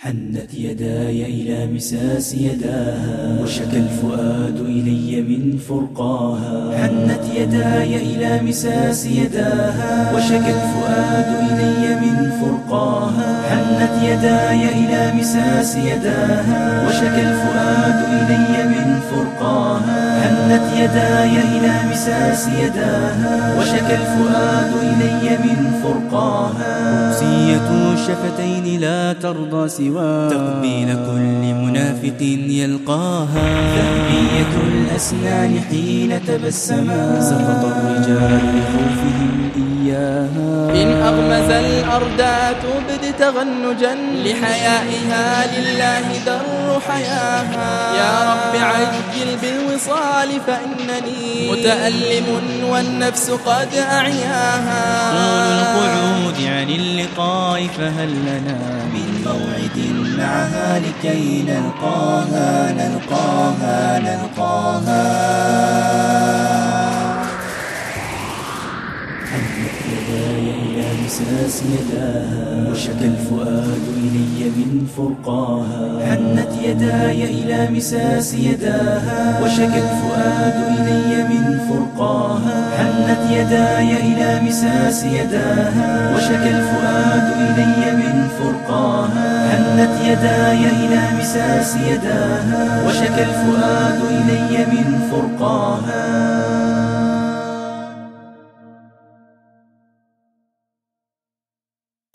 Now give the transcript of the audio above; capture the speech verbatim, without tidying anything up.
حنت يداي إلى مساس يداها، وشكى الفؤاد إلي من فرقاها. حنت يداي إلى مساس يداها، وشكى الفؤاد إلي من فرقاها. حنت يداي إلى مساس يداها، وشكى الفؤاد إلي من فرقاها. حنت يداي إلى مساس يداها، وشكى الفؤاد إلي من فرقاها. روسية الشفتين لا ترضى سوى تقبيل كل منافق يلقاها. ذهبية الأسنان حين تبسما، سقط الرجال لخوفهم إياها. إن أغمز الأرداء تبد تغنجا لحيائها، لله در حياها. يا رب عجل بالوصال فإنني متألم والنفس قد أعياها. طول القعود عن اللقاء فهل لنا من موعد معها لكي نلقاها نلقاها نلقاها. حنت يداي إلى مساس يداها، وشكى الفؤاد إلي من فرقاها. حنت يداي إلى مساس يداها، وشكى الفؤاد إلي من فرقاها. حنت يداي إلى مساس يداها، وشكى الفؤاد إلي من فرقاها. حنت يداي إلى مساس يداها، وشكى الفؤاد إلي من فرقاها.